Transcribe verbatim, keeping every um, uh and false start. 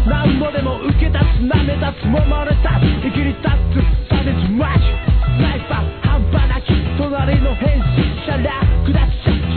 何度でも受け立つ舐め立つ揉まれた生きり立つ